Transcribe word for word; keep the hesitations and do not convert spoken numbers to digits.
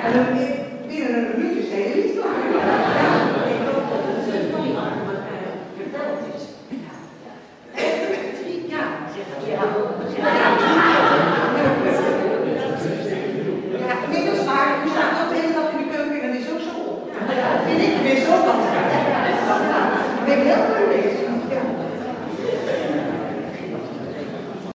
En dan binnen een minuut is hij niet klaar. Ja, ik hoop dat het mooi allemaal verteld is. Ja, ja. Ja, zeg dat. Ja.